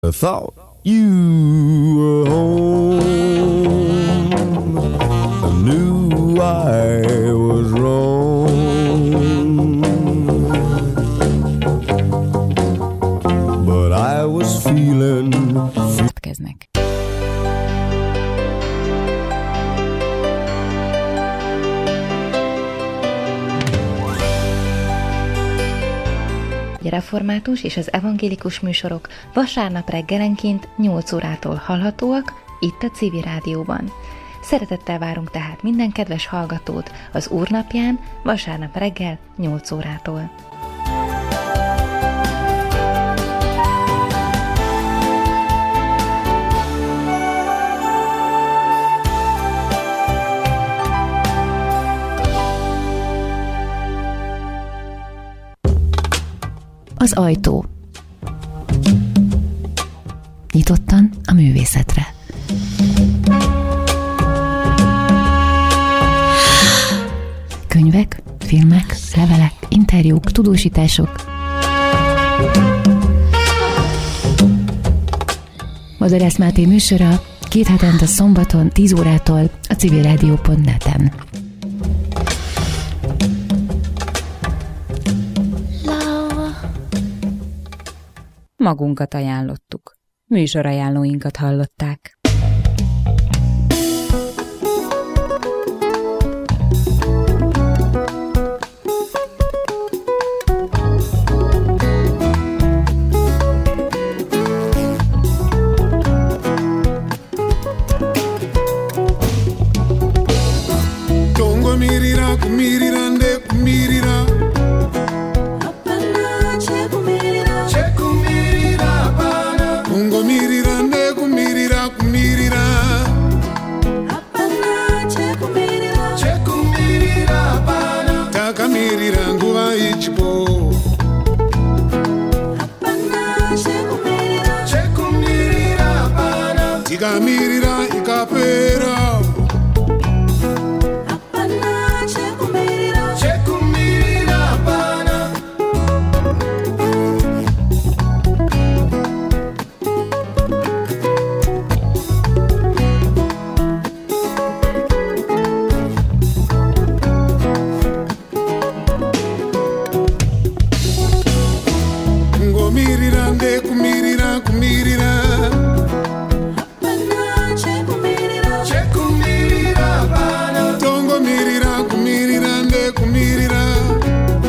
I thought you were home. I knew I was wrong, but I was feeling. Kezdnek. A református és az evangélikus műsorok vasárnap reggelenként 8 órától hallhatóak itt a Civil Rádióban. Szeretettel várunk tehát minden kedves hallgatót az Úrnapján vasárnap reggel 8 órától. Az ajtó. Nyitottan a művészetre. Könyvek, filmek, levelek, interjúk, tudósítások. Madarász Máté műsora 2 hetente szombaton 10 órától a civilradio.net-en. Magunkat ajánlottuk. Műsorajánlóinkat hallották. Tongo mirira, kumirirande, kumirira. Takamirira nguva ichipo. Tikamirira ikapera. Kumirira, kumirira.